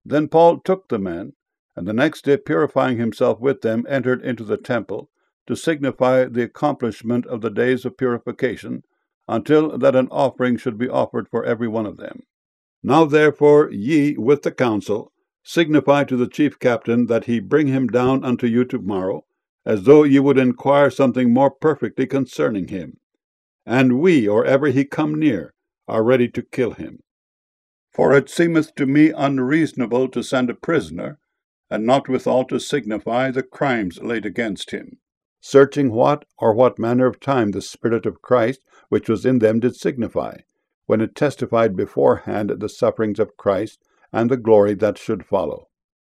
Then Paul took the men, and the next day, purifying himself with them, entered into the temple, to signify the accomplishment of the days of purification, until that an offering should be offered for every one of them. Now therefore ye, with the council, signify to the chief captain that he bring him down unto you tomorrow, as though ye would inquire something more perfectly concerning him. And we, or ever he come near, are ready to kill him. For it seemeth to me unreasonable to send a prisoner, and not withal to signify the crimes laid against him, searching what manner of time the Spirit of Christ which was in them did signify, when it testified beforehand the sufferings of Christ, and the glory that should follow.